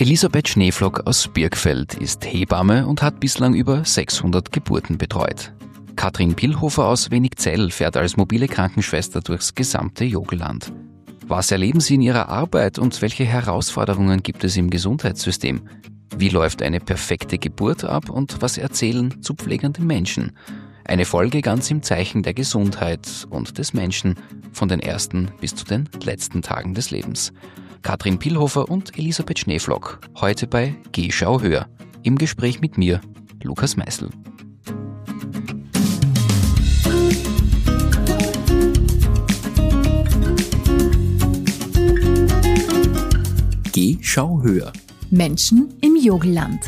Elisabeth Schneeflock aus Birkfeld ist Hebamme und hat bislang über 600 Geburten betreut. Katrin Pillhofer aus Wenigzell fährt als mobile Krankenschwester durchs gesamte Jogelland. Was erleben Sie in Ihrer Arbeit und welche Herausforderungen gibt es im Gesundheitssystem? Wie läuft eine perfekte Geburt ab und was erzählen zu pflegende Menschen? Eine Folge ganz im Zeichen der Gesundheit und des Menschen, von den ersten bis zu den letzten Tagen des Lebens. Katrin Pillhofer und Elisabeth Schneeflock, heute bei Geh, schau, hör. Im Gespräch mit mir, Lukas Meißel. Geh, schau, hör. Menschen im Jogelland.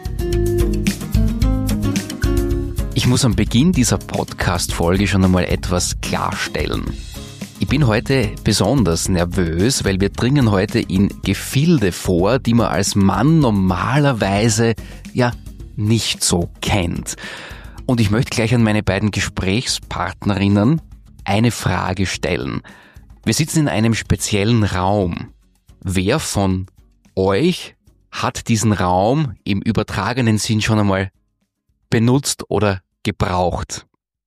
Ich muss am Beginn dieser Podcast-Folge schon einmal etwas klarstellen. Ich bin heute besonders nervös, weil wir dringen heute in Gefilde vor, die man als Mann normalerweise ja nicht so kennt. Und ich möchte gleich an meine beiden Gesprächspartnerinnen eine Frage stellen. Wir sitzen in einem speziellen Raum. Wer von euch hat diesen Raum im übertragenen Sinn schon einmal benutzt oder gebraucht?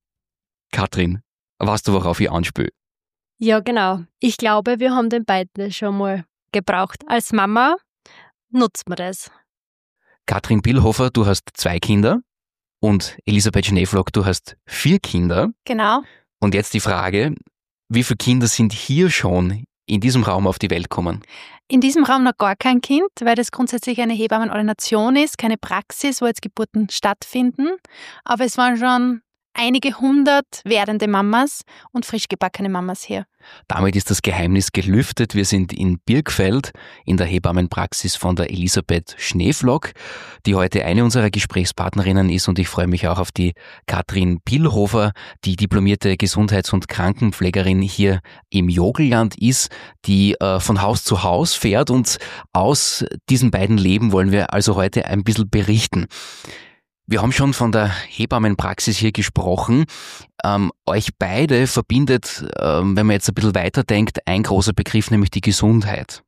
Katrin, weißt du, worauf ich anspiele? Ja, genau. Ich glaube, wir haben den beide schon mal gebraucht. Als Mama nutzt man das. Katrin Pillhofer, du hast 2 Kinder und Elisabeth Schneeflock, du hast 4 Kinder. Genau. Und jetzt die Frage, wie viele Kinder sind hier schon in diesem Raum auf die Welt gekommen? In diesem Raum noch gar kein Kind, weil das grundsätzlich eine Hebammenordination ist, keine Praxis, wo jetzt Geburten stattfinden. Aber es waren schon einige 100 werdende Mamas und frisch gebackene Mamas hier. Damit ist das Geheimnis gelüftet. Wir sind in Birkfeld in der Hebammenpraxis von der Elisabeth Schneeflock, die heute eine unserer Gesprächspartnerinnen ist, und ich freue mich auch auf die Katrin Pillhofer, die diplomierte Gesundheits- und Krankenpflegerin hier im Jogelland ist, die von Haus zu Haus fährt, und aus diesen beiden Leben wollen wir also heute ein bisschen berichten. Wir haben schon von der Hebammenpraxis hier gesprochen. Euch beide verbindet, wenn man jetzt ein bisschen weiterdenkt, ein großer Begriff, nämlich die Gesundheit.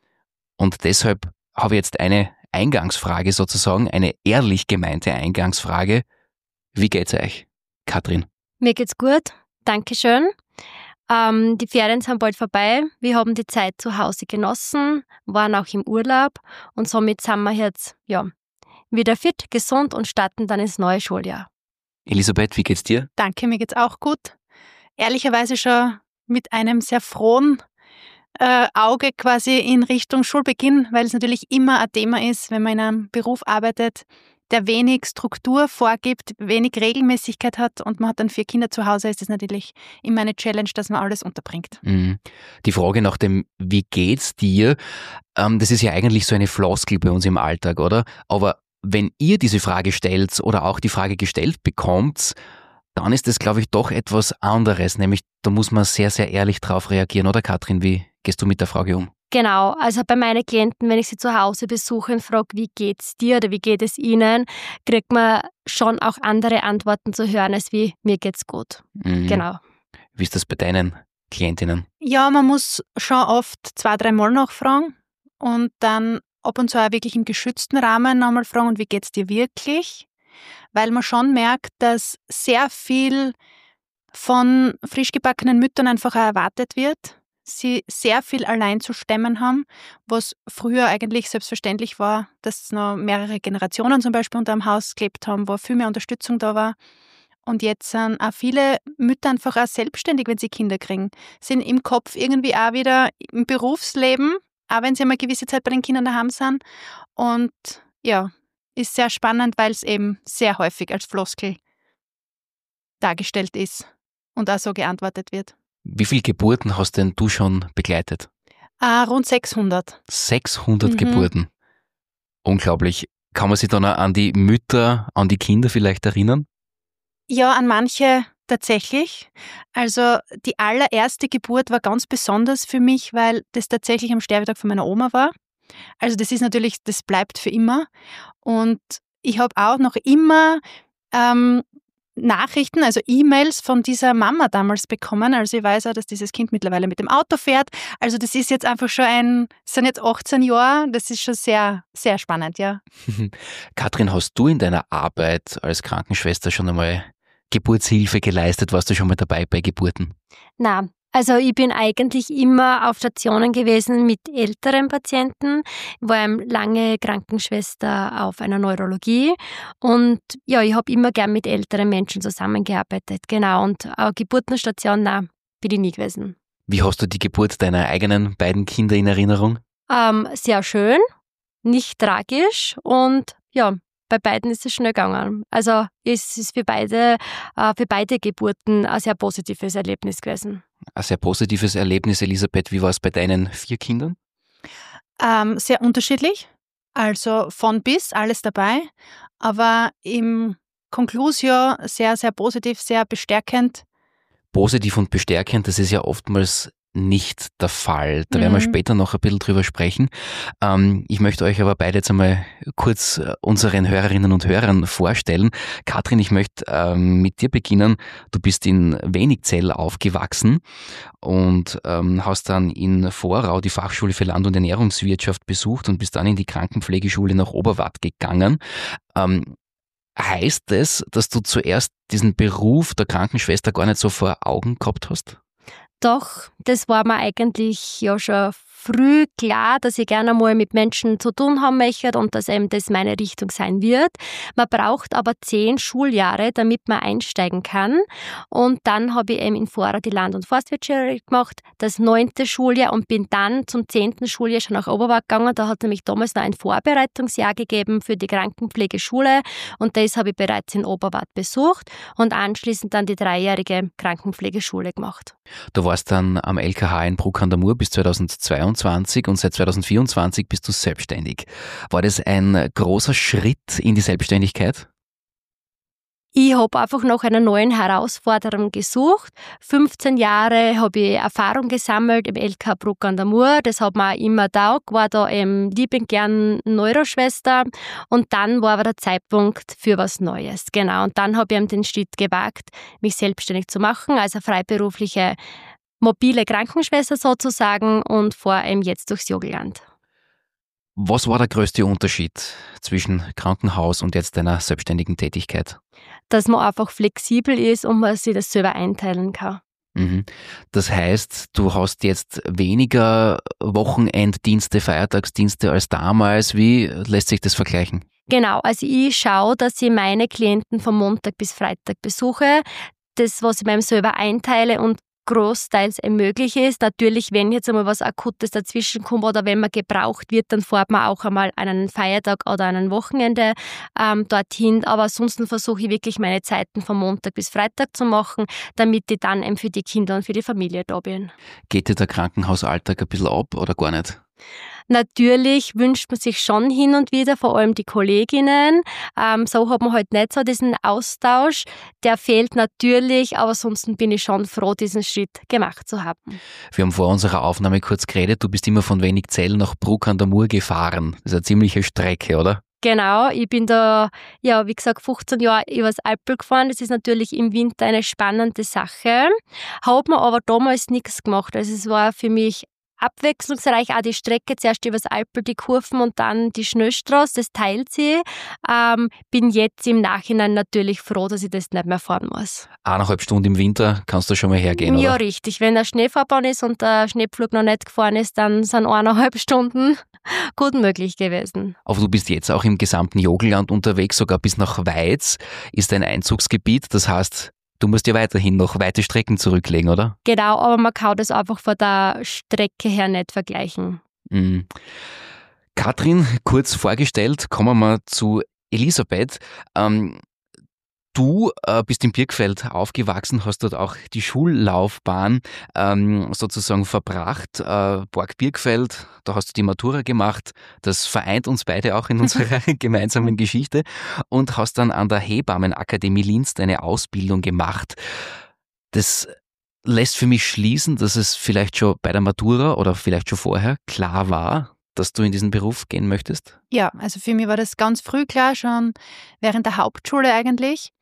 Und deshalb habe ich jetzt eine Eingangsfrage sozusagen, eine ehrlich gemeinte Eingangsfrage. Wie geht's euch, Katrin? Mir geht's gut. Dankeschön. Die Ferien sind bald vorbei. Wir haben die Zeit zu Hause genossen, waren auch im Urlaub und somit sind wir jetzt, wieder fit, gesund und starten dann ins neue Schuljahr. Elisabeth, wie geht's dir? Danke, mir geht's auch gut. Ehrlicherweise schon mit einem sehr frohen Auge quasi in Richtung Schulbeginn, weil es natürlich immer ein Thema ist, wenn man in einem Beruf arbeitet, der wenig Struktur vorgibt, wenig Regelmäßigkeit hat und man hat dann 4 Kinder zu Hause, ist es natürlich immer eine Challenge, dass man alles unterbringt. Die Frage nach dem Wie geht's dir, das ist ja eigentlich so eine Floskel bei uns im Alltag, oder? Aber wenn ihr diese Frage stellt oder auch die Frage gestellt bekommt, dann ist das, glaube ich, doch etwas anderes. Nämlich, da muss man sehr, sehr ehrlich drauf reagieren. Oder Katrin, wie gehst du mit der Frage um? Genau, also bei meinen Klienten, wenn ich sie zu Hause besuche und frage, wie geht's dir oder wie geht es ihnen, kriegt man schon auch andere Antworten zu hören, als wie mir geht's gut. Genau. Wie ist das bei deinen Klientinnen? Ja, man muss schon oft 2-3 Mal nachfragen und dann ab und zu auch wirklich im geschützten Rahmen nochmal fragen, und wie geht's dir wirklich? Weil man schon merkt, dass sehr viel von frisch gebackenen Müttern einfach auch erwartet wird. Sie sehr viel allein zu stemmen haben, was früher eigentlich selbstverständlich war, dass noch mehrere Generationen zum Beispiel unter einem Haus gelebt haben, wo viel mehr Unterstützung da war. Und jetzt sind auch viele Mütter einfach auch selbstständig, wenn sie Kinder kriegen. Sind im Kopf irgendwie auch wieder im Berufsleben, auch wenn sie einmal eine gewisse Zeit bei den Kindern daheim sind. Und ja, ist sehr spannend, weil es eben sehr häufig als Floskel dargestellt ist und auch so geantwortet wird. Wie viele Geburten hast denn du schon begleitet? Rund 600. 600 Geburten. Unglaublich. Kann man sich dann auch an die Mütter, an die Kinder vielleicht erinnern? Ja, an manche tatsächlich. Also die allererste Geburt war ganz besonders für mich, weil das tatsächlich am Sterbetag von meiner Oma war. Also das ist natürlich, das bleibt für immer. Und ich habe auch noch immer Nachrichten, also E-Mails von dieser Mama damals bekommen. Also ich weiß auch, dass dieses Kind mittlerweile mit dem Auto fährt. Also das ist jetzt einfach schon sind jetzt 18 Jahre, das ist schon sehr, sehr spannend, ja. Katrin, hast du in deiner Arbeit als Krankenschwester schon einmal Geburtshilfe geleistet? Warst du schon mal dabei bei Geburten? Nein. Also ich bin eigentlich immer auf Stationen gewesen mit älteren Patienten. Ich war lange Krankenschwester auf einer Neurologie und ja, ich habe immer gern mit älteren Menschen zusammengearbeitet. Genau, und auf Geburtenstation, nein, bin ich nie gewesen. Wie hast du die Geburt deiner eigenen beiden Kinder in Erinnerung? Sehr schön, nicht tragisch und ja, bei beiden ist es schnell gegangen. Also es ist für beide Geburten ein sehr positives Erlebnis gewesen. Ein sehr positives Erlebnis, Elisabeth. Wie war es bei deinen 4 Kindern? Sehr unterschiedlich, also von bis, alles dabei, aber im Conclusio sehr, sehr positiv, sehr bestärkend. Positiv und bestärkend, das ist ja oftmals nicht der Fall. Da werden wir später noch ein bisschen drüber sprechen. Ich möchte euch aber beide jetzt einmal kurz unseren Hörerinnen und Hörern vorstellen. Katrin, ich möchte mit dir beginnen. Du bist in Wenigzell aufgewachsen und hast dann in Vorau die Fachschule für Land- und Ernährungswirtschaft besucht und bist dann in die Krankenpflegeschule nach Oberwart gegangen. Heißt es, dass du zuerst diesen Beruf der Krankenschwester gar nicht so vor Augen gehabt hast? Doch, das war mir eigentlich ja schon früh klar, dass ich gerne mal mit Menschen zu tun haben möchte und dass eben das meine Richtung sein wird. Man braucht aber 10 Schuljahre, damit man einsteigen kann. Und dann habe ich eben in Vorau die Land- und Forstwirtschaft gemacht, das 9. Schuljahr und bin dann zum 10. Schuljahr schon nach Oberwart gegangen. Da hat es nämlich damals noch ein Vorbereitungsjahr gegeben für die Krankenpflegeschule und das habe ich bereits in Oberwart besucht und anschließend dann die 3-jährige Krankenpflegeschule gemacht. Du warst dann am LKH in Bruck an der Mur bis 2022 und seit 2024 bist du selbstständig. War das ein großer Schritt in die Selbstständigkeit? Ich habe einfach nach einer neuen Herausforderung gesucht. 15 Jahre habe ich Erfahrung gesammelt im LK Bruck an der Mur. Das hat mir auch immer taugt, war da liebend gern Neuroschwester. Und dann war aber der Zeitpunkt für was Neues. Genau. Und dann habe ich den Schritt gewagt, mich selbstständig zu machen, also freiberufliche mobile Krankenschwester sozusagen und fahre jetzt durchs Jogelland. Was war der größte Unterschied zwischen Krankenhaus und jetzt deiner selbstständigen Tätigkeit? Dass man einfach flexibel ist und man sich das selber einteilen kann. Das heißt, du hast jetzt weniger Wochenenddienste, Feiertagsdienste als damals. Wie lässt sich das vergleichen? Genau, also ich schaue, dass ich meine Klienten von Montag bis Freitag besuche. Das, was ich mir selber einteile und großteils möglich ist. Natürlich, wenn jetzt einmal was Akutes dazwischen kommt oder wenn man gebraucht wird, dann fährt man auch einmal an einen Feiertag oder an ein Wochenende dorthin. Aber ansonsten versuche ich wirklich meine Zeiten von Montag bis Freitag zu machen, damit ich dann eben für die Kinder und für die Familie da bin. Geht dir der Krankenhausalltag ein bisschen ab oder gar nicht? Natürlich wünscht man sich schon hin und wieder, vor allem die Kolleginnen. So hat man halt nicht so diesen Austausch. Der fehlt natürlich, aber sonst bin ich schon froh, diesen Schritt gemacht zu haben. Wir haben vor unserer Aufnahme kurz geredet. Du bist immer von Wenigzell nach Bruck an der Mur gefahren. Das ist eine ziemliche Strecke, oder? Genau, ich bin da, ja, wie gesagt, 15 Jahre übers Alpel gefahren. Das ist natürlich im Winter eine spannende Sache. Hat mir aber damals nichts gemacht. Also es war für mich abwechslungsreich, auch die Strecke, zuerst übers Alpel, die Kurven und dann die Schnellstraße, das teilt sie. Bin jetzt im Nachhinein natürlich froh, dass ich das nicht mehr fahren muss. 1,5 Stunden im Winter kannst du schon mal hergehen, oder? Ja, richtig. Wenn der Schneefahrbahn ist und der Schneepflug noch nicht gefahren ist, dann sind 1,5 Stunden gut möglich gewesen. Aber du bist jetzt auch im gesamten Jogelland unterwegs, sogar bis nach Weiz ist ein Einzugsgebiet, das heißt, du musst ja weiterhin noch weite Strecken zurücklegen, oder? Genau, aber man kann das einfach von der Strecke her nicht vergleichen. Katrin, kurz vorgestellt, kommen wir zu Elisabeth. Du bist in Birkfeld aufgewachsen, hast dort auch die Schullaufbahn sozusagen verbracht. Burg Birkfeld, da hast du die Matura gemacht. Das vereint uns beide auch in unserer gemeinsamen Geschichte. Und hast dann an der Hebammenakademie Linz deine Ausbildung gemacht. Das lässt für mich schließen, dass es vielleicht schon bei der Matura oder vielleicht schon vorher klar war, dass du in diesen Beruf gehen möchtest? Ja, also für mich war das ganz früh klar, schon während der Hauptschule eigentlich.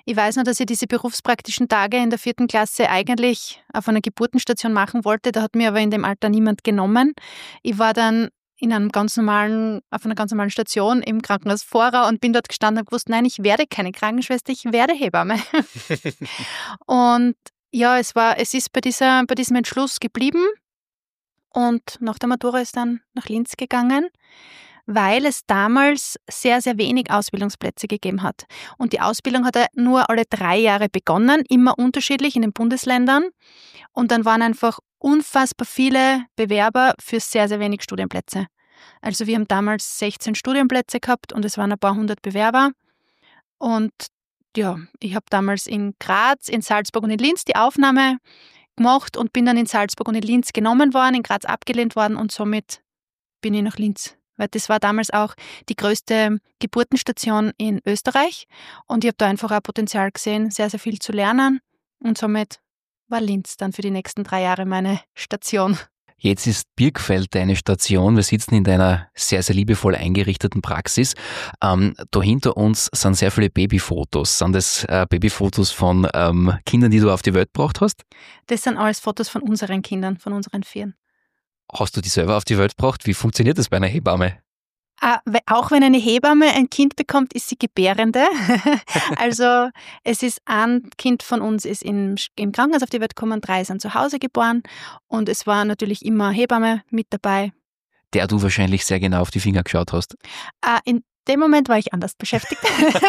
Ich weiß noch, dass ich diese berufspraktischen Tage in der 4. Klasse eigentlich auf einer Geburtenstation machen wollte. Da hat mir aber in dem Alter niemand genommen. Ich war dann auf einer ganz normalen Station im Krankenhaus Vorau und bin dort gestanden und gewusst, nein, ich werde keine Krankenschwester, ich werde Hebamme. Und ja, es ist bei diesem Entschluss geblieben und nach der Matura ist dann nach Linz gegangen, weil es damals sehr, sehr wenig Ausbildungsplätze gegeben hat. Und die Ausbildung hat nur alle 3 Jahre begonnen, immer unterschiedlich in den Bundesländern. Und dann waren einfach unfassbar viele Bewerber für sehr, sehr wenig Studienplätze. Also wir haben damals 16 Studienplätze gehabt und es waren ein paar hundert Bewerber. Und ja, ich habe damals in Graz, in Salzburg und in Linz die Aufnahme gemacht und bin dann in Salzburg und in Linz genommen worden, in Graz abgelehnt worden und somit bin ich nach Linz. Weil das war damals auch die größte Geburtenstation in Österreich und ich habe da einfach auch Potenzial gesehen, sehr, sehr viel zu lernen und somit war Linz dann für die nächsten 3 Jahre meine Station. Jetzt ist Birkfeld deine Station. Wir sitzen in deiner sehr, sehr liebevoll eingerichteten Praxis. Da hinter uns sind sehr viele Babyfotos. Sind das Babyfotos von Kindern, die du auf die Welt gebracht hast? Das sind alles Fotos von unseren Kindern, von unseren 4. Hast du die selber auf die Welt gebracht? Wie funktioniert das bei einer Hebamme? Auch wenn eine Hebamme ein Kind bekommt, ist sie Gebärende. Also es ist ein Kind von uns ist im Krankenhaus auf die Welt gekommen, 3 sind zu Hause geboren und es war natürlich immer Hebamme mit dabei. Der du wahrscheinlich sehr genau auf die Finger geschaut hast. In dem Moment war ich anders beschäftigt.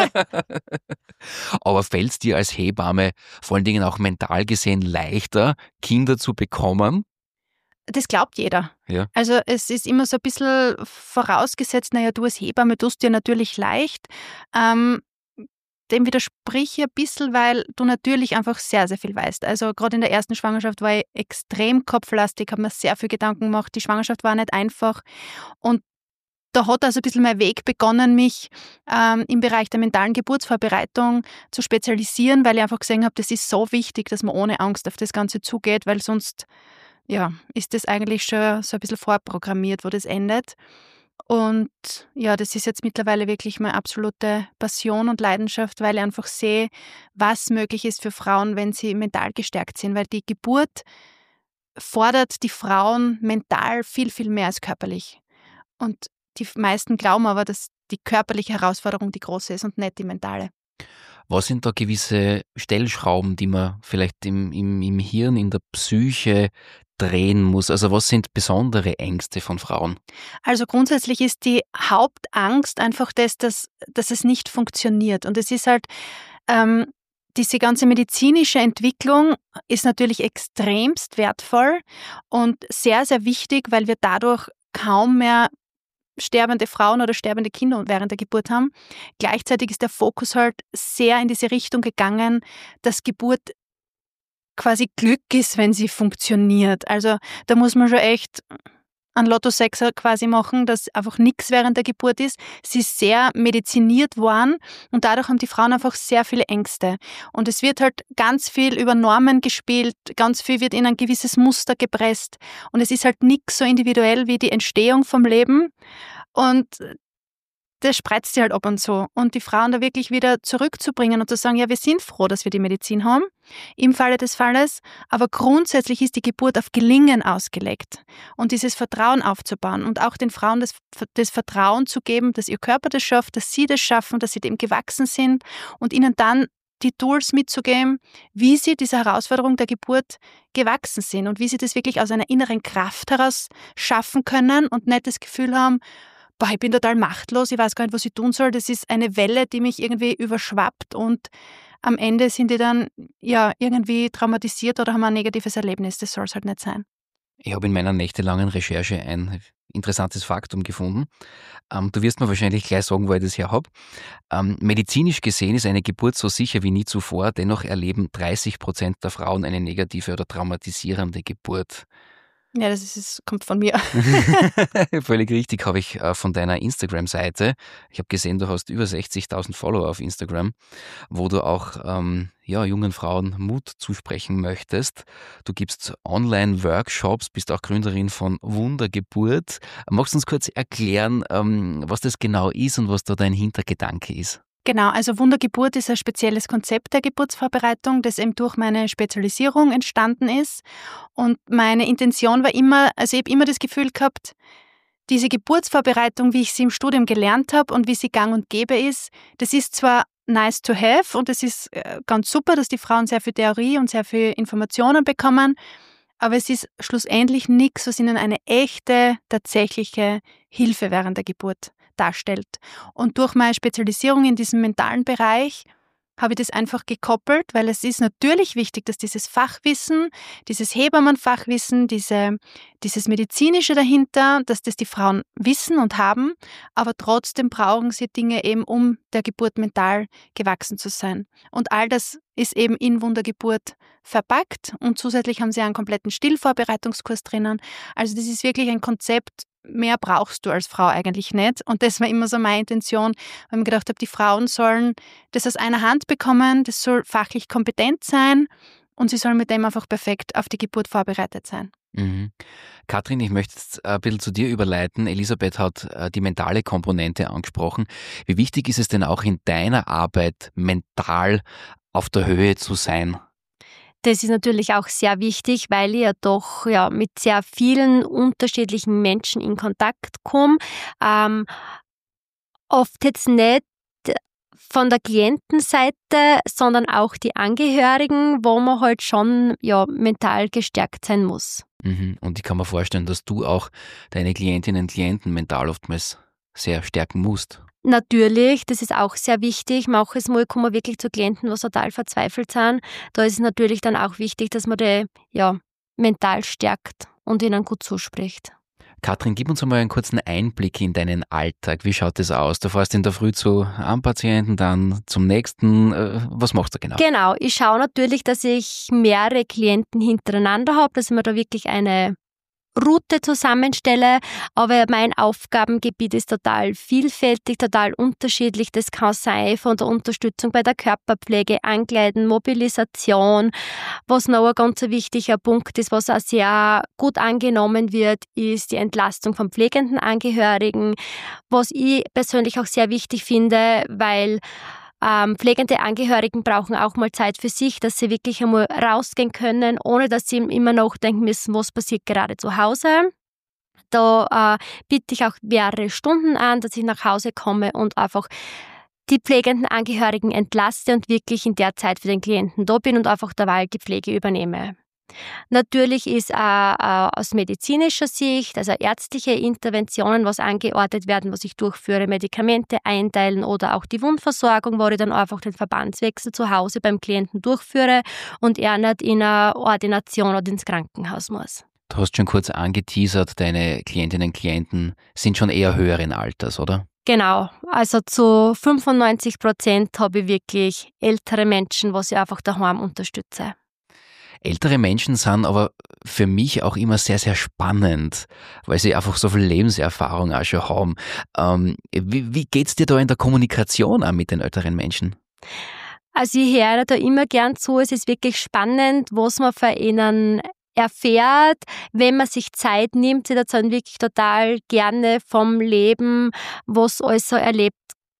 Aber fällt es dir als Hebamme vor allen Dingen auch mental gesehen leichter, Kinder zu bekommen? Das glaubt jeder. Ja. Also es ist immer so ein bisschen vorausgesetzt, naja, du als Hebamme tust dir natürlich leicht. Dem widersprich ich ein bisschen, weil du natürlich einfach sehr, sehr viel weißt. Also gerade in der ersten Schwangerschaft war ich extrem kopflastig, habe mir sehr viel Gedanken gemacht. Die Schwangerschaft war nicht einfach und da hat also ein bisschen mein Weg begonnen, mich im Bereich der mentalen Geburtsvorbereitung zu spezialisieren, weil ich einfach gesehen habe, das ist so wichtig, dass man ohne Angst auf das Ganze zugeht, weil sonst ist das eigentlich schon so ein bisschen vorprogrammiert, wo das endet. Und ja, das ist jetzt mittlerweile wirklich meine absolute Passion und Leidenschaft, weil ich einfach sehe, was möglich ist für Frauen, wenn sie mental gestärkt sind, weil die Geburt fordert die Frauen mental viel, viel mehr als körperlich. Und die meisten glauben aber, dass die körperliche Herausforderung die große ist und nicht die mentale. Was sind da gewisse Stellschrauben, die man vielleicht im Hirn, in der Psyche drehen muss? Also was sind besondere Ängste von Frauen? Also grundsätzlich ist die Hauptangst einfach das, dass es nicht funktioniert. Und es ist halt, diese ganze medizinische Entwicklung ist natürlich extremst wertvoll und sehr, sehr wichtig, weil wir dadurch kaum mehr sterbende Frauen oder sterbende Kinder während der Geburt haben. Gleichzeitig ist der Fokus halt sehr in diese Richtung gegangen, dass Geburt quasi Glück ist, wenn sie funktioniert. Also da muss man schon echt einen Lotto-Sechser quasi machen, dass einfach nichts während der Geburt ist. Sie ist sehr mediziniert worden und dadurch haben die Frauen einfach sehr viele Ängste. Und es wird halt ganz viel über Normen gespielt, ganz viel wird in ein gewisses Muster gepresst und es ist halt nichts so individuell wie die Entstehung vom Leben und das spreizt sich halt ab und zu. Und die Frauen da wirklich wieder zurückzubringen und zu sagen, ja, wir sind froh, dass wir die Medizin haben, im Falle des Falles, aber grundsätzlich ist die Geburt auf Gelingen ausgelegt. Und dieses Vertrauen aufzubauen und auch den Frauen das Vertrauen zu geben, dass ihr Körper das schafft, dass sie das schaffen, dass sie dem gewachsen sind und ihnen dann die Tools mitzugeben, wie sie dieser Herausforderung der Geburt gewachsen sind und wie sie das wirklich aus einer inneren Kraft heraus schaffen können und nicht das Gefühl haben, boah, ich bin total machtlos, ich weiß gar nicht, was ich tun soll. Das ist eine Welle, die mich irgendwie überschwappt und am Ende sind die dann ja irgendwie traumatisiert oder haben ein negatives Erlebnis. Das soll es halt nicht sein. Ich habe in meiner nächtelangen Recherche ein interessantes Faktum gefunden. Du wirst mir wahrscheinlich gleich sagen, wo ich das her habe. Medizinisch gesehen ist eine Geburt so sicher wie nie zuvor, dennoch erleben 30% der Frauen eine negative oder traumatisierende Geburt. Ja, kommt von mir. Völlig richtig, habe ich von deiner Instagram-Seite. Ich habe gesehen, du hast über 60.000 Follower auf Instagram, wo du auch jungen Frauen Mut zusprechen möchtest. Du gibst Online-Workshops, bist auch Gründerin von Wundergeburt. Magst du uns kurz erklären, was das genau ist und was da dein Hintergedanke ist? Genau, also Wundergeburt ist ein spezielles Konzept der Geburtsvorbereitung, das eben durch meine Spezialisierung entstanden ist. Und meine Intention war immer, also ich habe immer das Gefühl gehabt, diese Geburtsvorbereitung, wie ich sie im Studium gelernt habe und wie sie gang und gäbe ist, das ist zwar nice to have und es ist ganz super, dass die Frauen sehr viel Theorie und sehr viel Informationen bekommen, aber es ist schlussendlich nichts, was ihnen eine echte, tatsächliche Hilfe während der Geburt darstellt. Und durch meine Spezialisierung in diesem mentalen Bereich habe ich das einfach gekoppelt, weil es ist natürlich wichtig, dass dieses Fachwissen, dieses Hebammenfachwissen, dieses Medizinische dahinter, dass das die Frauen wissen und haben, aber trotzdem brauchen sie Dinge eben, um der Geburt mental gewachsen zu sein. Und all das ist eben in Wundergeburt verpackt und zusätzlich haben sie einen kompletten Stillvorbereitungskurs drinnen. Also das ist wirklich ein Konzept, mehr brauchst du als Frau eigentlich nicht. Und das war immer so meine Intention, weil ich mir gedacht habe, die Frauen sollen das aus einer Hand bekommen, das soll fachlich kompetent sein und sie sollen mit dem einfach perfekt auf die Geburt vorbereitet sein. Mhm. Katrin, ich möchte jetzt ein bisschen zu dir überleiten. Elisabeth hat die mentale Komponente angesprochen. Wie wichtig ist es denn auch in deiner Arbeit, mental auf der Höhe zu sein? Das ist natürlich auch sehr wichtig, weil ich ja doch mit sehr vielen unterschiedlichen Menschen in Kontakt komme. Oft jetzt nicht von der Klientenseite, sondern auch die Angehörigen, wo man halt schon mental gestärkt sein muss. Und ich kann mir vorstellen, dass du auch deine Klientinnen und Klienten mental oftmals sehr stärken musst. Natürlich, das ist auch sehr wichtig. Manches Mal kommen wir wirklich zu Klienten, die total verzweifelt sind. Da ist es natürlich dann auch wichtig, dass man die mental stärkt und ihnen gut zuspricht. Katrin, gib uns einmal einen kurzen Einblick in deinen Alltag. Wie schaut das aus? Du fährst in der Früh zu einem Patienten, dann zum nächsten. Was machst du genau? Genau, ich schaue natürlich, dass ich mehrere Klienten hintereinander habe, dass ich mir da wirklich eine Route zusammenstelle, aber mein Aufgabengebiet ist total vielfältig, total unterschiedlich. Das kann sein von der Unterstützung bei der Körperpflege, Ankleiden, Mobilisation. Was noch ein ganz wichtiger Punkt ist, was auch sehr gut angenommen wird, ist die Entlastung von pflegenden Angehörigen, was ich persönlich auch sehr wichtig finde, weil pflegende Angehörigen brauchen auch mal Zeit für sich, dass sie wirklich einmal rausgehen können, ohne dass sie immer nachdenken müssen, was passiert gerade zu Hause. Da biete ich auch mehrere Stunden an, dass ich nach Hause komme und einfach die pflegenden Angehörigen entlaste und wirklich in der Zeit für den Klienten da bin und einfach derweil die Pflege übernehme. Natürlich ist auch aus medizinischer Sicht, also ärztliche Interventionen, was angeordnet werden, was ich durchführe, Medikamente einteilen oder auch die Wundversorgung, wo ich dann einfach den Verbandswechsel zu Hause beim Klienten durchführe und er nicht in eine Ordination oder ins Krankenhaus muss. Du hast schon kurz angeteasert, deine Klientinnen und Klienten sind schon eher höheren Alters, oder? Genau, also zu 95% habe ich wirklich ältere Menschen, was ich einfach daheim unterstütze. Ältere Menschen sind aber für mich auch immer sehr, sehr spannend, weil sie einfach so viel Lebenserfahrung auch schon haben. Wie geht's dir da in der Kommunikation an mit den älteren Menschen? Also ich höre da immer gern zu, es ist wirklich spannend, was man von ihnen erfährt, wenn man sich Zeit nimmt. Sie erzählen wirklich total gerne vom Leben, was alles so erlebt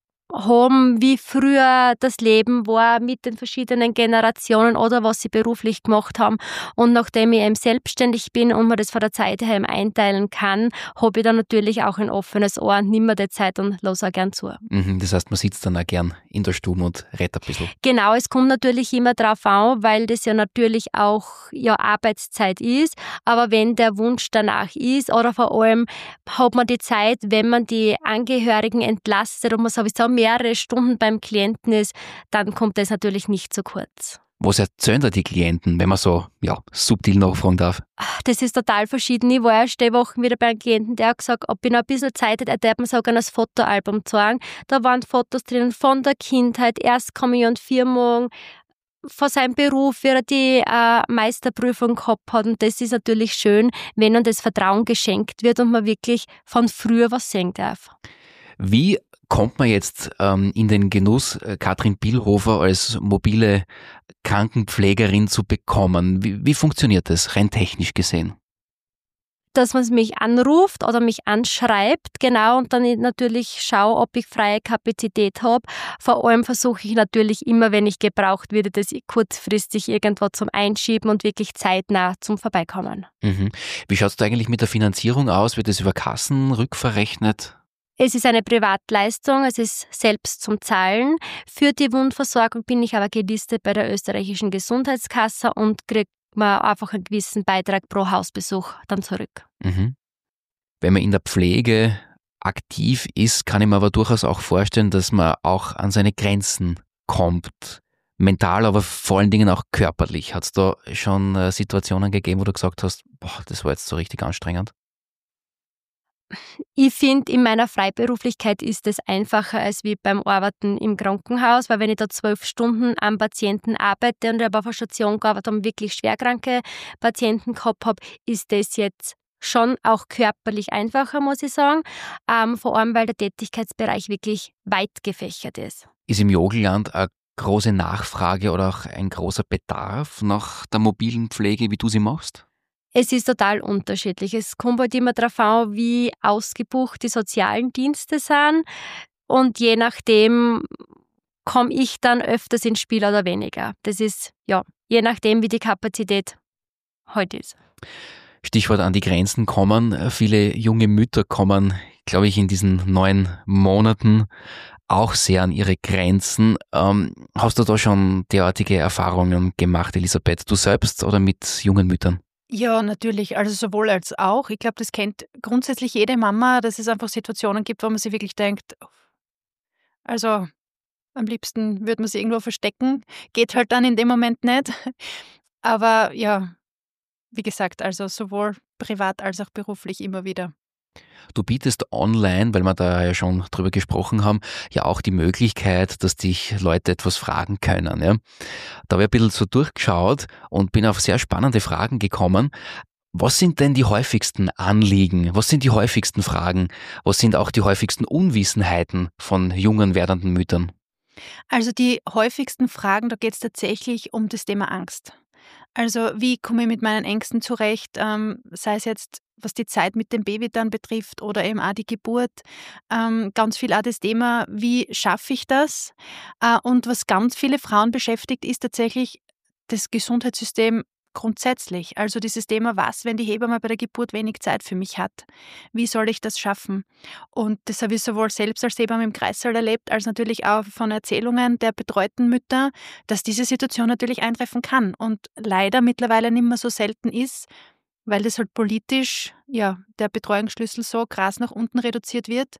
haben, wie früher das Leben war mit den verschiedenen Generationen oder was sie beruflich gemacht haben. Und nachdem ich eben selbstständig bin und man das von der Zeit her einteilen kann, habe ich dann natürlich auch ein offenes Ohr und nimm mir die Zeit und lasse auch gern zu. Das heißt, man sitzt dann auch gern in der Stube und redet ein bisschen. Genau, es kommt natürlich immer drauf an, weil das ja natürlich auch Arbeitszeit ist. Aber wenn der Wunsch danach ist oder vor allem hat man die Zeit, wenn man die Angehörigen entlastet und man sowieso mehrere Stunden beim Klienten ist, dann kommt das natürlich nicht zu kurz. Was erzählen da die Klienten, wenn man so subtil nachfragen darf? Das ist total verschieden. Ich war erst die Woche wieder bei einem Klienten, der hat gesagt, ob ich noch ein bisschen Zeit hätte, er hat mir sogar ein Fotoalbum zeigen. Da waren Fotos drin von der Kindheit, Erstkommunion, Firmung, von seinem Beruf, wie er die Meisterprüfung gehabt hat. Und das ist natürlich schön, wenn dann das Vertrauen geschenkt wird und man wirklich von früher was sehen darf. Wie kommt man jetzt in den Genuss, Katrin Billhofer als mobile Krankenpflegerin zu bekommen? Wie funktioniert das rein technisch gesehen? dass man mich anruft oder mich anschreibt, genau, und dann natürlich schaue, ob ich freie Kapazität habe. Vor allem versuche ich natürlich immer, wenn ich gebraucht werde, das kurzfristig irgendwo zum Einschieben und wirklich zeitnah zum Vorbeikommen. Mhm. Wie schaut es da eigentlich mit der Finanzierung aus? Wird das über Kassen rückverrechnet? Es ist eine Privatleistung, es ist selbst zum Zahlen. Für die Wundversorgung bin ich aber gelistet bei der österreichischen Gesundheitskasse und kriege man einfach einen gewissen Beitrag pro Hausbesuch dann zurück. Mhm. Wenn man in der Pflege aktiv ist, kann ich mir aber durchaus auch vorstellen, dass man auch an seine Grenzen kommt. Mental, aber vor allen Dingen auch körperlich. Hat es da schon Situationen gegeben, wo du gesagt hast, boah, das war jetzt so richtig anstrengend? Ich finde, in meiner Freiberuflichkeit ist es einfacher als wie beim Arbeiten im Krankenhaus, weil wenn ich da 12 Stunden am Patienten arbeite und ich habe auf einer Station gearbeitet und wirklich schwerkranke Patienten gehabt habe, ist das jetzt schon auch körperlich einfacher, muss ich sagen. Vor allem, weil der Tätigkeitsbereich wirklich weit gefächert ist. Ist im Jogelland eine große Nachfrage oder auch ein großer Bedarf nach der mobilen Pflege, wie du sie machst? Es ist total unterschiedlich. Es kommt halt immer darauf an, wie ausgebucht die sozialen Dienste sind. Und je nachdem komme ich dann öfters ins Spiel oder weniger. Das ist, ja, je nachdem, wie die Kapazität heute ist. Stichwort an die Grenzen kommen. Viele junge Mütter kommen, glaube ich, in diesen 9 Monaten auch sehr an ihre Grenzen. Hast du da schon derartige Erfahrungen gemacht, Elisabeth? Du selbst oder mit jungen Müttern? Ja, natürlich. Also sowohl als auch. Ich glaube, das kennt grundsätzlich jede Mama, dass es einfach Situationen gibt, wo man sich wirklich denkt, also am liebsten würde man sie irgendwo verstecken. Geht halt dann in dem Moment nicht. Aber ja, wie gesagt, also sowohl privat als auch beruflich immer wieder. Du bietest online, weil wir da ja schon drüber gesprochen haben, ja auch die Möglichkeit, dass dich Leute etwas fragen können. Ja? Da habe ich ein bisschen so durchgeschaut und bin auf sehr spannende Fragen gekommen. Was sind denn die häufigsten Anliegen? Was sind die häufigsten Fragen? Was sind auch die häufigsten Unwissenheiten von jungen werdenden Müttern? Also die häufigsten Fragen, da geht es tatsächlich um das Thema Angst. Also wie komme ich mit meinen Ängsten zurecht, sei es jetzt, was die Zeit mit dem Baby dann betrifft oder eben auch die Geburt. Ganz viel auch das Thema, wie schaffe ich das? Und was ganz viele Frauen beschäftigt, ist tatsächlich das Gesundheitssystem grundsätzlich. Also dieses Thema, was, wenn die Hebamme bei der Geburt wenig Zeit für mich hat? Wie soll ich das schaffen? Und das habe ich sowohl selbst als Hebamme im Kreissaal erlebt, als natürlich auch von Erzählungen der betreuten Mütter, dass diese Situation natürlich eintreffen kann und leider mittlerweile nicht mehr so selten ist, weil das halt politisch, ja, der Betreuungsschlüssel so krass nach unten reduziert wird.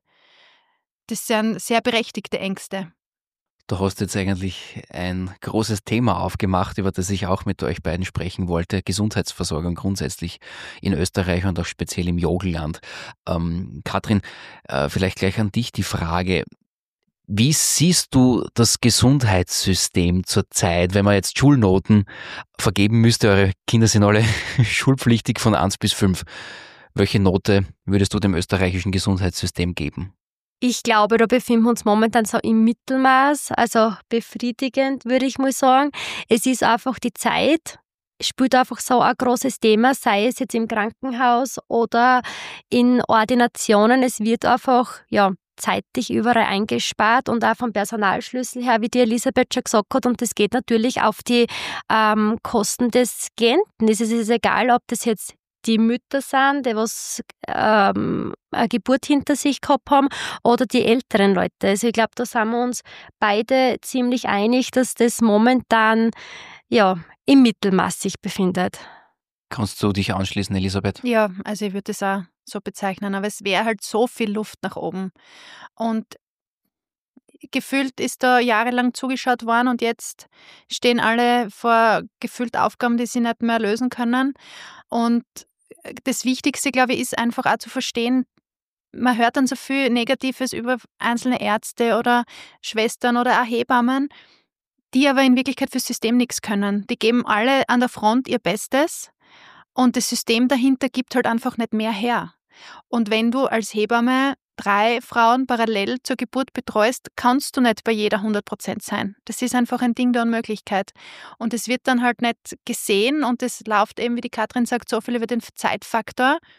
Das sind sehr berechtigte Ängste. Du hast jetzt eigentlich ein großes Thema aufgemacht, über das ich auch mit euch beiden sprechen wollte. Gesundheitsversorgung grundsätzlich in Österreich und auch speziell im Jogelland. Katrin, vielleicht gleich an dich die Frage. Wie siehst du das Gesundheitssystem zurzeit, wenn man jetzt Schulnoten vergeben müsste? Eure Kinder sind alle schulpflichtig von 1 bis 5. Welche Note würdest du dem österreichischen Gesundheitssystem geben? Ich glaube, da befinden wir uns momentan so im Mittelmaß, also befriedigend, würde ich mal sagen. Es ist einfach die Zeit, spielt einfach so ein großes Thema, sei es jetzt im Krankenhaus oder in Ordinationen. Es wird einfach, ja, zeitlich überall eingespart und auch vom Personalschlüssel her, wie die Elisabeth schon gesagt hat. Und das geht natürlich auf die Kosten des Klienten. Es ist egal, ob das jetzt die Mütter sind, die was eine Geburt hinter sich gehabt haben, oder die älteren Leute. Also ich glaube, da sind wir uns beide ziemlich einig, dass das momentan ja im Mittelmaß sich befindet. Kannst du dich anschließen, Elisabeth? Ja, also ich würde es auch so bezeichnen, aber es wäre halt so viel Luft nach oben. Und gefühlt ist da jahrelang zugeschaut worden und jetzt stehen alle vor gefühlt Aufgaben, die sie nicht mehr lösen können. Und das Wichtigste, glaube ich, ist einfach auch zu verstehen, man hört dann so viel Negatives über einzelne Ärzte oder Schwestern oder auch Hebammen, die aber in Wirklichkeit fürs System nichts können. Die geben alle an der Front ihr Bestes und das System dahinter gibt halt einfach nicht mehr her. Und wenn du als Hebamme 3 Frauen parallel zur Geburt betreust, kannst du nicht bei jeder 100% sein. Das ist einfach ein Ding der Unmöglichkeit. Und es wird dann halt nicht gesehen und es läuft eben, wie die Katrin sagt, so viel über den Zeitfaktor.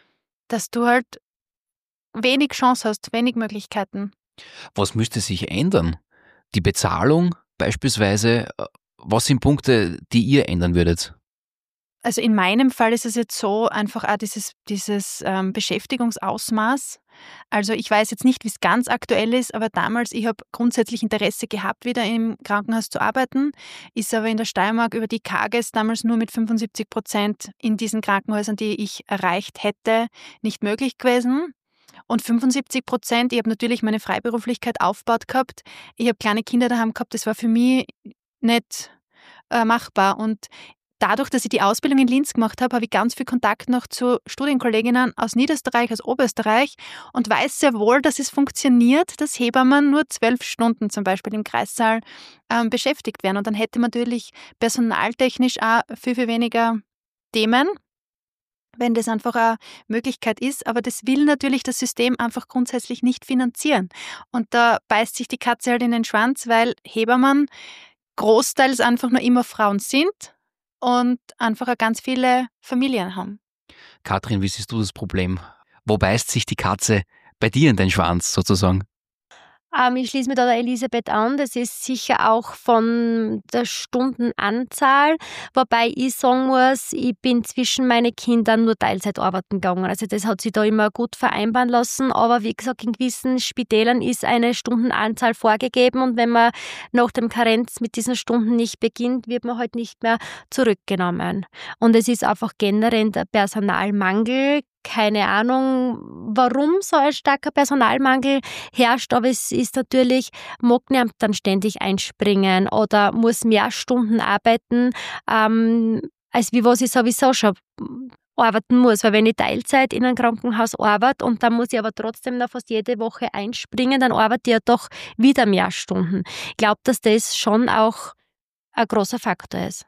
dass du halt wenig Chance hast, wenig Möglichkeiten. Was müsste sich ändern? Die Bezahlung beispielsweise? Was sind Punkte, die ihr ändern würdet? Also in meinem Fall ist es jetzt so, einfach auch dieses Beschäftigungsausmaß. Also ich weiß jetzt nicht, wie es ganz aktuell ist, aber damals, ich habe grundsätzlich Interesse gehabt, wieder im Krankenhaus zu arbeiten, ist aber in der Steiermark über die KAGES damals nur mit 75% in diesen Krankenhäusern, die ich erreicht hätte, nicht möglich gewesen. Und 75%, ich habe natürlich meine Freiberuflichkeit aufgebaut gehabt. Ich habe kleine Kinder daheim gehabt, das war für mich nicht machbar. Und dadurch, dass ich die Ausbildung in Linz gemacht habe, habe ich ganz viel Kontakt noch zu Studienkolleginnen aus Niederösterreich, aus Oberösterreich und weiß sehr wohl, dass es funktioniert, dass Hebammen nur 12 Stunden zum Beispiel im Kreissaal beschäftigt werden. Und dann hätte man natürlich personaltechnisch auch viel, viel weniger Themen, wenn das einfach eine Möglichkeit ist. Aber das will natürlich das System einfach grundsätzlich nicht finanzieren. Und da beißt sich die Katze halt in den Schwanz, weil Hebammen großteils einfach nur immer Frauen sind und einfach auch ganz viele Familien haben. Katrin, wie siehst du das Problem? Wo beißt sich die Katze bei dir in den Schwanz sozusagen? Ich schließe mich da der Elisabeth an. Das ist sicher auch von der Stundenanzahl, wobei ich sagen muss, ich bin zwischen meinen Kindern nur Teilzeit arbeiten gegangen. Also das hat sich da immer gut vereinbaren lassen, aber wie gesagt, in gewissen Spitälern ist eine Stundenanzahl vorgegeben und wenn man nach dem Karenz mit diesen Stunden nicht beginnt, wird man halt nicht mehr zurückgenommen. Und es ist einfach generell der Personalmangel. Keine Ahnung, warum so ein starker Personalmangel herrscht, aber es ist natürlich, mag niemand dann ständig einspringen oder muss mehr Stunden arbeiten, als wie was ich sowieso schon arbeiten muss. Weil wenn ich Teilzeit in einem Krankenhaus arbeite und dann muss ich aber trotzdem noch fast jede Woche einspringen, dann arbeite ich ja doch wieder mehr Stunden. Ich glaube, dass das schon auch ein großer Faktor ist.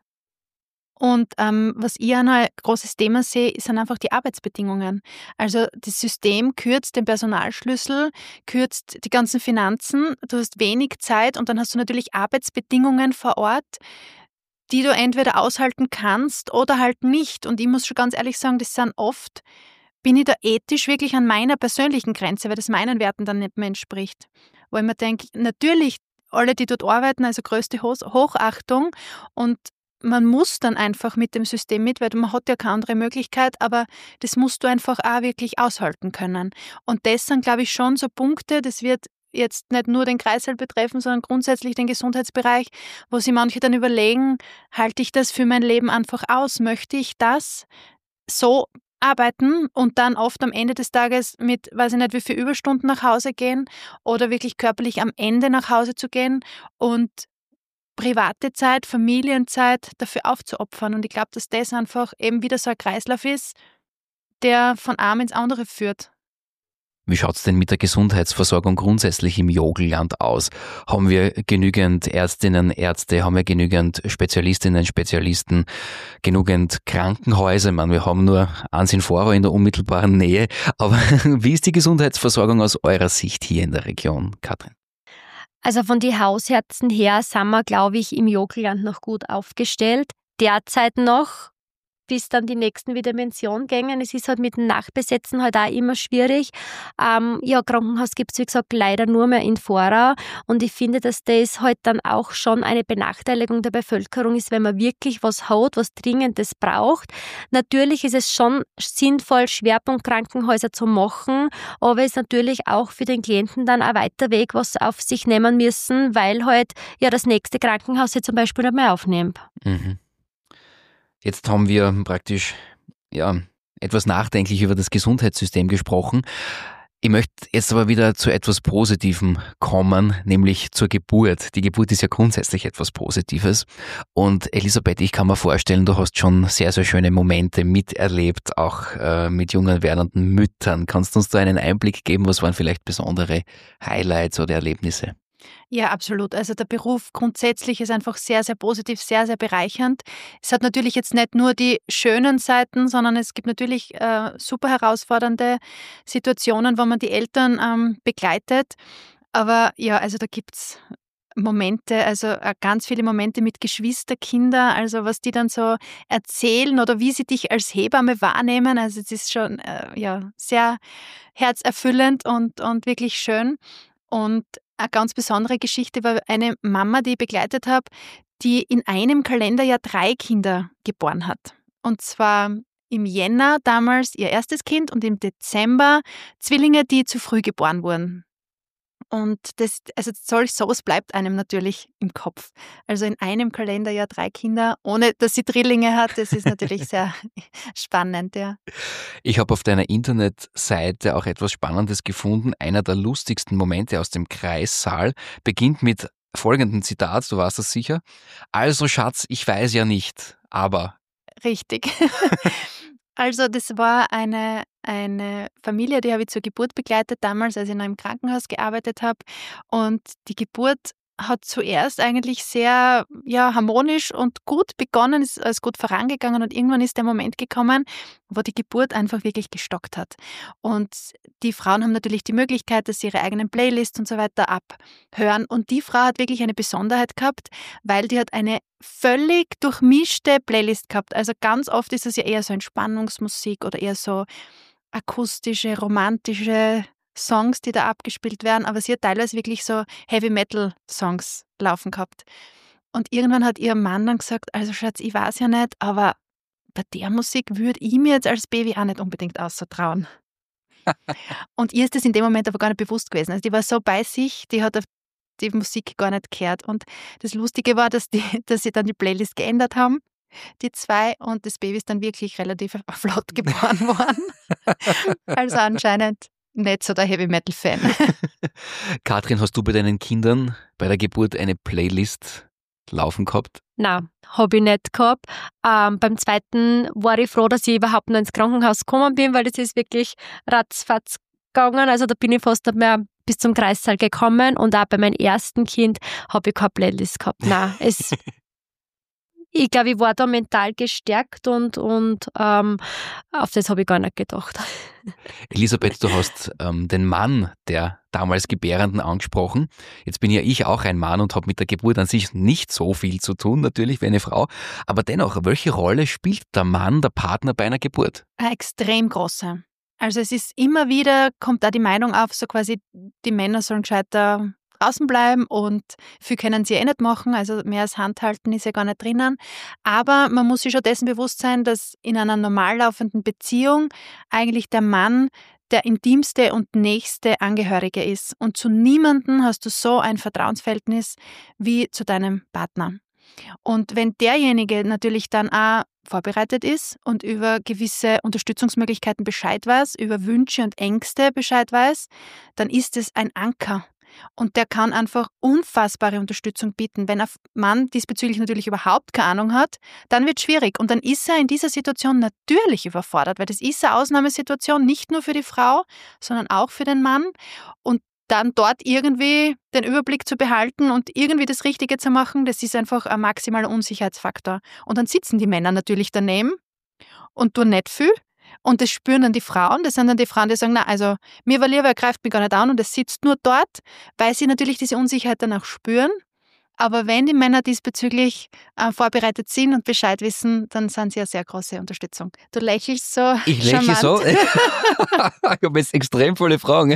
Und was ich auch noch ein großes Thema sehe, sind einfach die Arbeitsbedingungen. Also das System kürzt den Personalschlüssel, kürzt die ganzen Finanzen, du hast wenig Zeit und dann hast du natürlich Arbeitsbedingungen vor Ort, die du entweder aushalten kannst oder halt nicht. Und ich muss schon ganz ehrlich sagen, das sind oft, bin ich da ethisch wirklich an meiner persönlichen Grenze, weil das meinen Werten dann nicht mehr entspricht. Wo ich mir denke, natürlich, alle, die dort arbeiten, also größte Hochachtung und man muss dann einfach mit dem System mit, weil man hat ja keine andere Möglichkeit, aber das musst du einfach auch wirklich aushalten können. Und das sind, glaube ich, schon so Punkte, das wird jetzt nicht nur den Kreißsaal betreffen, sondern grundsätzlich den Gesundheitsbereich, wo sich manche dann überlegen, halte ich das für mein Leben einfach aus? Möchte ich das so arbeiten und dann oft am Ende des Tages mit, weiß ich nicht, wie viel Überstunden nach Hause gehen oder wirklich körperlich am Ende nach Hause zu gehen und private Zeit, Familienzeit dafür aufzuopfern. Und ich glaube, dass das einfach eben wieder so ein Kreislauf ist, der von einem ins andere führt. Wie schaut es denn mit der Gesundheitsversorgung grundsätzlich im Jogelland aus? Haben wir genügend Ärztinnen, Ärzte, haben wir genügend Spezialistinnen, Spezialisten, genügend Krankenhäuser? Ich meine, wir haben nur eins in Vorau in der unmittelbaren Nähe. Aber wie ist die Gesundheitsversorgung aus eurer Sicht hier in der Region, Katrin? Also von den Hausärzten her sind wir, glaube ich, im Jogelland noch gut aufgestellt. Derzeit noch, bis dann die nächsten wieder in Pension gehen. Es ist halt mit dem Nachbesetzen halt auch immer schwierig. Krankenhaus gibt es, wie gesagt, leider nur mehr in Vorau. Und ich finde, dass das halt dann auch schon eine Benachteiligung der Bevölkerung ist, wenn man wirklich was hat, was Dringendes braucht. Natürlich ist es schon sinnvoll, Schwerpunktkrankenhäuser zu machen, aber es ist natürlich auch für den Klienten dann ein weiter Weg, was sie auf sich nehmen müssen, weil halt ja das nächste Krankenhaus sie zum Beispiel nicht mehr aufnimmt. Mhm. Jetzt haben wir praktisch etwas nachdenklich über das Gesundheitssystem gesprochen. Ich möchte jetzt aber wieder zu etwas Positivem kommen, nämlich zur Geburt. Die Geburt ist ja grundsätzlich etwas Positives. Und Elisabeth, ich kann mir vorstellen, du hast schon sehr, sehr schöne Momente miterlebt, auch mit jungen werdenden Müttern. Kannst du uns da einen Einblick geben? Was waren vielleicht besondere Highlights oder Erlebnisse? Ja, absolut. Also der Beruf grundsätzlich ist einfach sehr, sehr positiv, sehr, sehr bereichernd. Es hat natürlich jetzt nicht nur die schönen Seiten, sondern es gibt natürlich super herausfordernde Situationen, wo man die Eltern begleitet. Aber ja, also da gibt es Momente, also ganz viele Momente mit Geschwisterkinder, also was die dann so erzählen oder wie sie dich als Hebamme wahrnehmen. Also es ist schon sehr herzerfüllend und wirklich schön. Und eine ganz besondere Geschichte war eine Mama, die ich begleitet habe, die in einem Kalenderjahr 3 Kinder geboren hat. Und zwar im Jänner damals ihr erstes Kind und im Dezember Zwillinge, die zu früh geboren wurden. Und sowas bleibt einem natürlich im Kopf. Also in einem Kalenderjahr 3 Kinder, ohne dass sie Drillinge hat, das ist natürlich sehr spannend, ja. Ich habe auf deiner Internetseite auch etwas Spannendes gefunden. Einer der lustigsten Momente aus dem Kreissaal beginnt mit folgendem Zitat, du warst das sicher. Also Schatz, ich weiß ja nicht, aber... Richtig. Also das war eine Familie, die habe ich zur Geburt begleitet damals, als ich noch im Krankenhaus gearbeitet habe. Und die Geburt hat zuerst eigentlich sehr harmonisch und gut begonnen, ist alles gut vorangegangen und irgendwann ist der Moment gekommen, wo die Geburt einfach wirklich gestockt hat. Und die Frauen haben natürlich die Möglichkeit, dass sie ihre eigenen Playlists und so weiter abhören. Und die Frau hat wirklich eine Besonderheit gehabt, weil die hat eine völlig durchmischte Playlist gehabt. Also ganz oft ist es ja eher so Entspannungsmusik oder eher so akustische, romantische Songs, die da abgespielt werden, aber sie hat teilweise wirklich so Heavy-Metal-Songs laufen gehabt. Und irgendwann hat ihr Mann dann gesagt, also Schatz, ich weiß ja nicht, aber bei der Musik würde ich mir jetzt als Baby auch nicht unbedingt austrauen. Und ihr ist das in dem Moment aber gar nicht bewusst gewesen. Also die war so bei sich, die hat auf die Musik gar nicht gehört. Und das Lustige war, dass sie dann die Playlist geändert haben, die 2, und das Baby ist dann wirklich relativ flott geboren worden. Also anscheinend nicht so der Heavy-Metal-Fan. Katrin, hast du bei deinen Kindern bei der Geburt eine Playlist laufen gehabt? Nein, habe ich nicht gehabt. Beim zweiten war ich froh, dass ich überhaupt noch ins Krankenhaus gekommen bin, weil das ist wirklich ratzfatz gegangen. Also da bin ich fast nicht mehr bis zum Kreissaal gekommen, und auch bei meinem ersten Kind habe ich keine Playlist gehabt. Nein, ich glaube, ich war da mental gestärkt und auf das habe ich gar nicht gedacht. Elisabeth, du hast den Mann der damals Gebärenden angesprochen. Jetzt bin ja ich auch ein Mann und habe mit der Geburt an sich nicht so viel zu tun, natürlich wie eine Frau. Aber dennoch, welche Rolle spielt der Mann, der Partner bei einer Geburt? Eine extrem große. Also es ist immer wieder, kommt da die Meinung auf, so quasi, die Männer sollen gescheiter draußen bleiben und viel können sie nicht machen, also mehr als Handhalten ist ja gar nicht drinnen. Aber man muss sich schon dessen bewusst sein, dass in einer normal laufenden Beziehung eigentlich der Mann der intimste und nächste Angehörige ist. Und zu niemandem hast du so ein Vertrauensverhältnis wie zu deinem Partner. Und wenn derjenige natürlich dann auch vorbereitet ist und über gewisse Unterstützungsmöglichkeiten Bescheid weiß, über Wünsche und Ängste Bescheid weiß, dann ist es ein Anker. Und der kann einfach unfassbare Unterstützung bieten. Wenn ein Mann diesbezüglich natürlich überhaupt keine Ahnung hat, dann wird es schwierig. Und dann ist er in dieser Situation natürlich überfordert, weil das ist eine Ausnahmesituation, nicht nur für die Frau, sondern auch für den Mann. Und dann dort irgendwie den Überblick zu behalten und irgendwie das Richtige zu machen, das ist einfach ein maximaler Unsicherheitsfaktor. Und dann sitzen die Männer natürlich daneben und tun nicht viel. Und das spüren dann die Frauen. Das sind dann die Frauen, die sagen, na, also mir war lieber, er greift mich gar nicht an und er sitzt nur dort, weil sie natürlich diese Unsicherheit dann auch spüren. Aber wenn die Männer diesbezüglich vorbereitet sind und Bescheid wissen, dann sind sie eine sehr große Unterstützung. Du lächelst so. Ich lächle so. Ich habe jetzt extrem viele Fragen.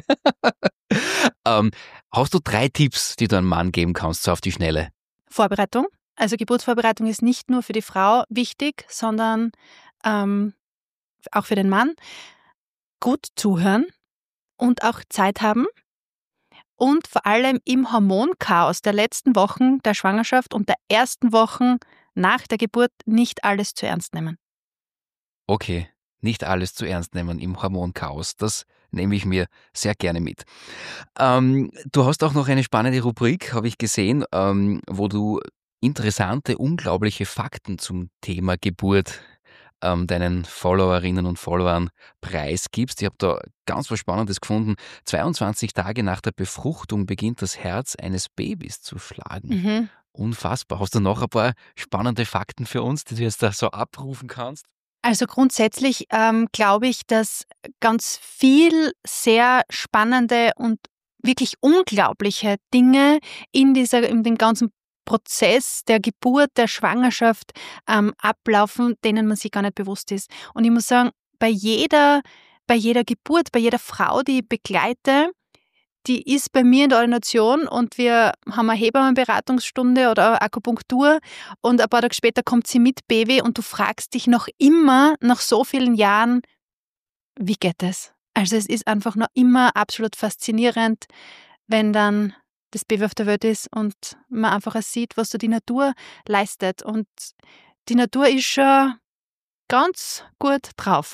Hast du 3 Tipps, die du einem Mann geben kannst, so auf die Schnelle? Vorbereitung. Also Geburtsvorbereitung ist nicht nur für die Frau wichtig, sondern auch für den Mann. Gut zuhören und auch Zeit haben. Und vor allem im Hormonchaos der letzten Wochen der Schwangerschaft und der ersten Wochen nach der Geburt nicht alles zu ernst nehmen. Okay, nicht alles zu ernst nehmen im Hormonchaos. Das nehme ich mir sehr gerne mit. Du hast auch noch eine spannende Rubrik, habe ich gesehen, wo du interessante, unglaubliche Fakten zum Thema Geburt deinen Followerinnen und Followern preisgibst. Ich habe da ganz was Spannendes gefunden. 22 Tage nach der Befruchtung beginnt das Herz eines Babys zu schlagen. Mhm. Unfassbar. Hast du noch ein paar spannende Fakten für uns, die du jetzt da so abrufen kannst? Also grundsätzlich glaube ich, dass ganz viel sehr spannende und wirklich unglaubliche Dinge in dem ganzen Prozess der Geburt, der Schwangerschaft ablaufen, denen man sich gar nicht bewusst ist. Und ich muss sagen, bei jeder Geburt, bei jeder Frau, die ich begleite, die ist bei mir in der Ordination und wir haben eine Hebammenberatungsstunde oder eine Akupunktur und ein paar Tage später kommt sie mit Baby und du fragst dich noch immer, nach so vielen Jahren, wie geht es? Also es ist einfach noch immer absolut faszinierend, wenn dann das Baby auf der Welt ist und man einfach sieht, was so die Natur leistet. Und die Natur ist schon ganz gut drauf.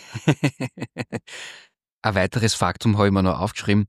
Ein weiteres Faktum habe ich mir noch aufgeschrieben,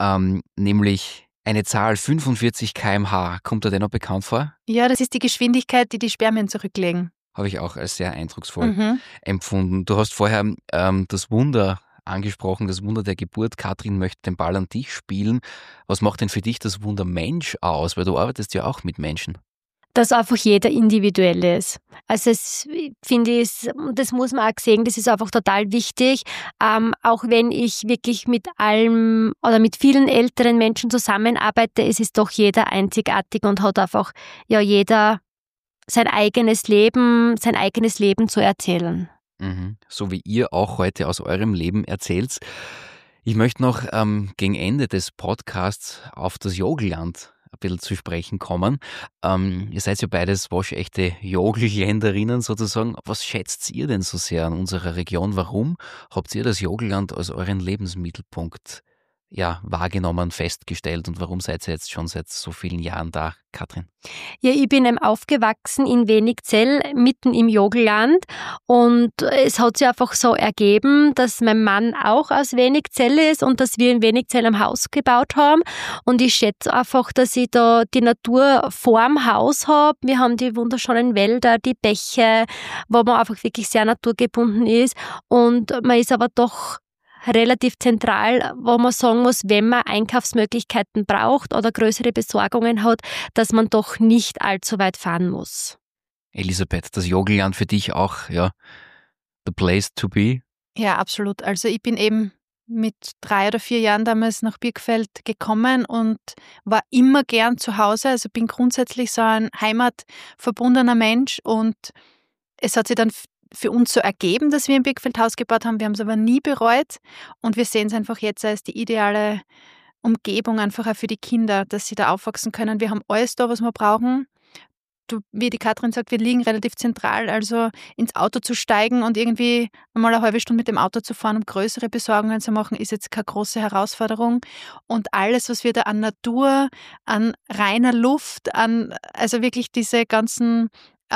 nämlich eine Zahl 45 km/h. Kommt dir der noch bekannt vor? Ja, das ist die Geschwindigkeit, die Spermien zurücklegen. Habe ich auch als sehr eindrucksvoll empfunden. Du hast vorher das Wunder angesprochen, das Wunder der Geburt. Katrin möchte den Ball an dich spielen. Was macht denn für dich das Wunder Mensch aus? Weil du arbeitest ja auch mit Menschen. Dass einfach jeder individuell ist. Also das finde ich, das muss man auch sehen, das ist einfach total wichtig. Auch wenn ich wirklich mit allem oder mit vielen älteren Menschen zusammenarbeite, es ist doch jeder einzigartig und hat einfach ja jeder sein eigenes Leben zu erzählen. So wie ihr auch heute aus eurem Leben erzählt. Ich möchte noch gegen Ende des Podcasts auf das Jogelland ein bisschen zu sprechen kommen. Ihr seid ja beides waschechte Jogelländerinnen sozusagen. Was schätzt ihr denn so sehr an unserer Region? Warum habt ihr das Jogelland als euren Lebensmittelpunkt wahrgenommen, festgestellt und warum seid ihr jetzt schon seit so vielen Jahren da, Katrin? Ja, ich bin aufgewachsen in Wenigzell, mitten im Jogelland und es hat sich einfach so ergeben, dass mein Mann auch aus Wenigzell ist und dass wir in Wenigzell ein Haus gebaut haben und ich schätze einfach, dass ich da die Natur vorm Haus habe. Wir haben die wunderschönen Wälder, die Bäche, wo man einfach wirklich sehr naturgebunden ist und man ist aber doch relativ zentral, wo man sagen muss, wenn man Einkaufsmöglichkeiten braucht oder größere Besorgungen hat, dass man doch nicht allzu weit fahren muss. Elisabeth, das Jogelland für dich auch, the place to be? Ja, absolut. Also ich bin eben mit 3 oder 4 Jahren damals nach Birkfeld gekommen und war immer gern zu Hause. Also bin grundsätzlich so ein heimatverbundener Mensch und es hat sich dann für uns so ergeben, dass wir ein Birkfeld-Haus gebaut haben. Wir haben es aber nie bereut und wir sehen es einfach jetzt als die ideale Umgebung einfach auch für die Kinder, dass sie da aufwachsen können. Wir haben alles da, was wir brauchen. Wie die Katrin sagt, wir liegen relativ zentral, also ins Auto zu steigen und irgendwie einmal eine halbe Stunde mit dem Auto zu fahren, um größere Besorgungen zu machen, ist jetzt keine große Herausforderung. Und alles, was wir da an Natur, an reiner Luft, also wirklich diese ganzen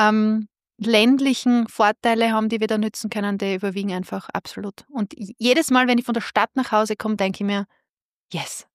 ländlichen Vorteile haben, die wir da nützen können, die überwiegen einfach absolut. Und jedes Mal, wenn ich von der Stadt nach Hause komme, denke ich mir, yes.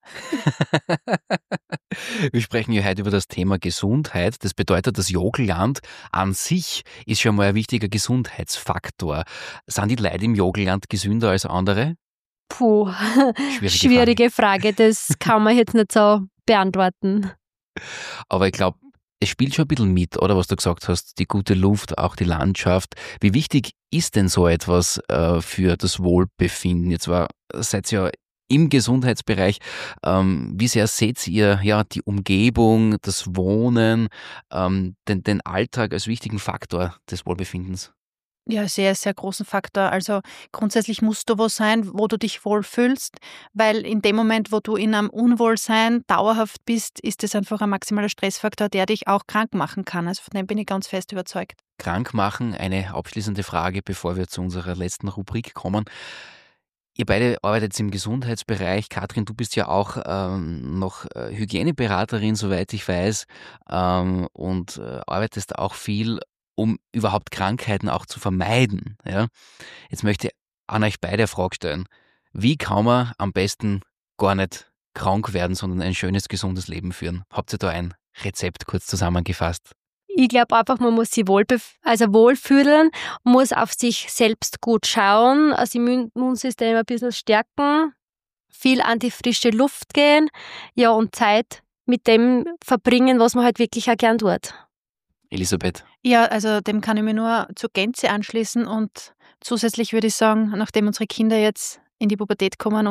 Wir sprechen ja heute über das Thema Gesundheit. Das bedeutet, das Jogelland an sich ist schon mal ein wichtiger Gesundheitsfaktor. Sind die Leute im Jogelland gesünder als andere? Puh, schwierige Frage. Das kann man jetzt nicht so beantworten. Aber ich glaube, es spielt schon ein bisschen mit, oder was du gesagt hast, die gute Luft, auch die Landschaft. Wie wichtig ist denn so etwas für das Wohlbefinden? Jetzt seid ihr ja im Gesundheitsbereich. Wie sehr seht ihr die Umgebung, das Wohnen, den Alltag als wichtigen Faktor des Wohlbefindens? Ja, sehr, sehr großen Faktor. Also grundsätzlich musst du wo sein, wo du dich wohlfühlst, weil in dem Moment, wo du in einem Unwohlsein dauerhaft bist, ist es einfach ein maximaler Stressfaktor, der dich auch krank machen kann. Also von dem bin ich ganz fest überzeugt. Krank machen, eine abschließende Frage, bevor wir zu unserer letzten Rubrik kommen. Ihr beide arbeitet im Gesundheitsbereich. Katrin, du bist ja auch noch Hygieneberaterin, soweit ich weiß, und arbeitest auch viel, um überhaupt Krankheiten auch zu vermeiden. Ja? Jetzt möchte ich an euch beide eine Frage stellen. Wie kann man am besten gar nicht krank werden, sondern ein schönes, gesundes Leben führen? Habt ihr da ein Rezept kurz zusammengefasst? Ich glaube einfach, man muss sich wohlfühlen, muss auf sich selbst gut schauen, das Immunsystem ein bisschen stärken, viel an die frische Luft gehen, ja, und Zeit mit dem verbringen, was man halt wirklich auch gern tut. Elisabeth? Ja, also dem kann ich mir nur zur Gänze anschließen und zusätzlich würde ich sagen, nachdem unsere Kinder jetzt in die Pubertät kommen und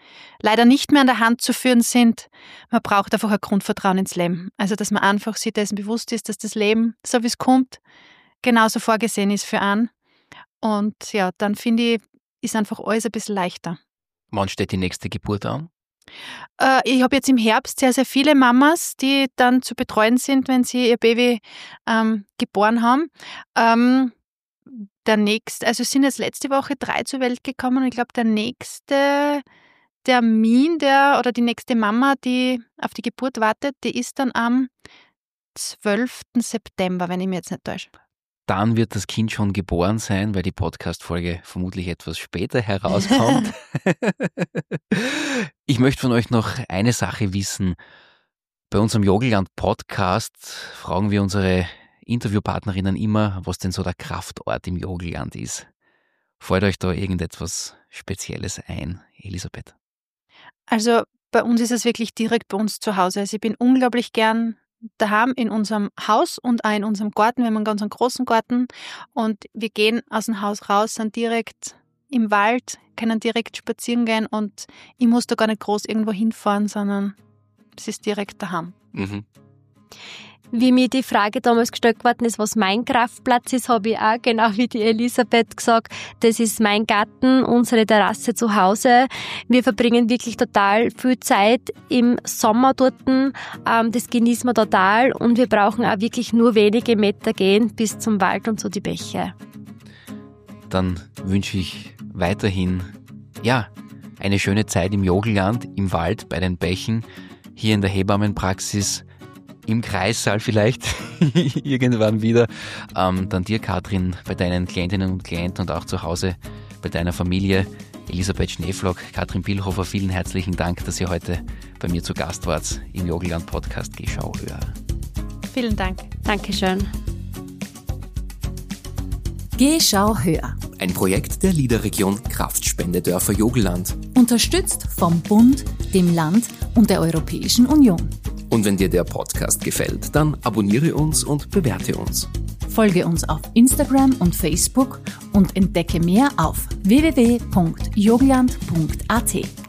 leider nicht mehr an der Hand zu führen sind. Man braucht einfach ein Grundvertrauen ins Leben. Also, dass man einfach sich dessen bewusst ist, dass das Leben, so wie es kommt, genauso vorgesehen ist für einen. Und ja, dann finde ich, ist einfach alles ein bisschen leichter. Wann steht die nächste Geburt an? Ich habe jetzt im Herbst sehr, sehr viele Mamas, die dann zu betreuen sind, wenn sie ihr Baby geboren haben. Also es sind jetzt letzte Woche 3 zur Welt gekommen und ich glaube, der nächste Termin oder die nächste Mama, die auf die Geburt wartet, die ist dann am 12. September, wenn ich mich jetzt nicht täusche. Dann wird das Kind schon geboren sein, weil die Podcast-Folge vermutlich etwas später herauskommt. Ich möchte von euch noch eine Sache wissen. Bei unserem Jogelland-Podcast fragen wir unsere Interviewpartnerinnen immer, was denn so der Kraftort im Jogelland ist. Fällt euch da irgendetwas Spezielles ein, Elisabeth? Also bei uns ist es wirklich direkt bei uns zu Hause. Also ich bin unglaublich gern daheim in unserem Haus und auch in unserem Garten. Wir haben einen ganz großen Garten und wir gehen aus dem Haus raus, sind direkt im Wald, können direkt spazieren gehen und ich muss da gar nicht groß irgendwo hinfahren, sondern es ist direkt daheim. Mhm. Wie mir die Frage damals gestellt worden ist, was mein Kraftplatz ist, habe ich auch genau wie die Elisabeth gesagt, das ist mein Garten, unsere Terrasse zu Hause. Wir verbringen wirklich total viel Zeit im Sommer dort, das genießen wir total und wir brauchen auch wirklich nur wenige Meter gehen bis zum Wald und zu die Bäche. Dann wünsche ich weiterhin, eine schöne Zeit im Jogelland, im Wald, bei den Bächen, hier in der Hebammenpraxis, im Kreissaal vielleicht irgendwann wieder. Dann dir, Katrin, bei deinen Klientinnen und Klienten und auch zu Hause bei deiner Familie. Elisabeth Schneeflock, Katrin Billhofer, vielen herzlichen Dank, dass ihr heute bei mir zu Gast wart im Jogelland-Podcast Geh Schau Höher. Vielen Dank. Dankeschön. Geh Schau Höher. Ein Projekt der LIDA-Region Kraftspendedörfer Jogelland. Unterstützt vom Bund, dem Land und der Europäischen Union. Und wenn dir der Podcast gefällt, dann abonniere uns und bewerte uns. Folge uns auf Instagram und Facebook und entdecke mehr auf www.jogelland.at.